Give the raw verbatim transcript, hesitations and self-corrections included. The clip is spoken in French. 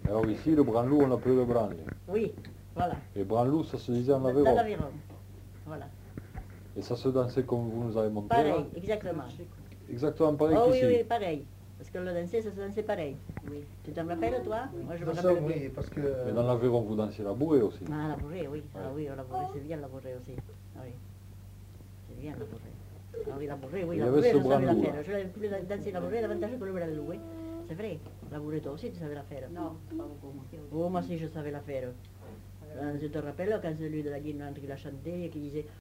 Alors ici, le branlou, on l'appelait le branlé. Oui, voilà. Et branlou, ça se disait en Dans Aveyron. l'Aveyron. Voilà. Et ça se dansait comme vous nous avez montré. Pareil, là. exactement. Exactement pareil Oh oui, qu'ici. oui, pareil. Parce que le danser, ça se dansait pareil. Oui. Tu t'en rappelles, toi? Moi, je me Ça, rappelle bien. oui, parce que... Mais dans l'Aveyron, vous dansez la bourrée aussi. Ah, la bourrée, oui. Ah Ouais. oui, la bourrée, c'est bien la bourrée aussi. Ah oui. C'est bien la bourrée. Ah oui, la bourrée, oui, Il y la avait bourrée, ce je savais la branlou, faire. là. Je l'avais plus danser la bourrée davantage que le branlou, oui. C'est vrai. La bourrée, toi aussi, tu savais la faire. Non, pas beaucoup. Oh, moi aussi, je savais la faire. Euh, je te rappelle quand celui de la Guinante qui l'a chanté et qui disait